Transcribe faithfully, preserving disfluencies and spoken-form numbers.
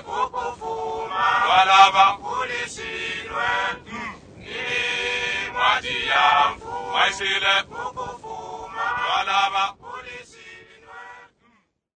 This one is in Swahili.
kukufuma Walaba kulishindwe ni mwaji ya mfu Maisile kukufuma Walaba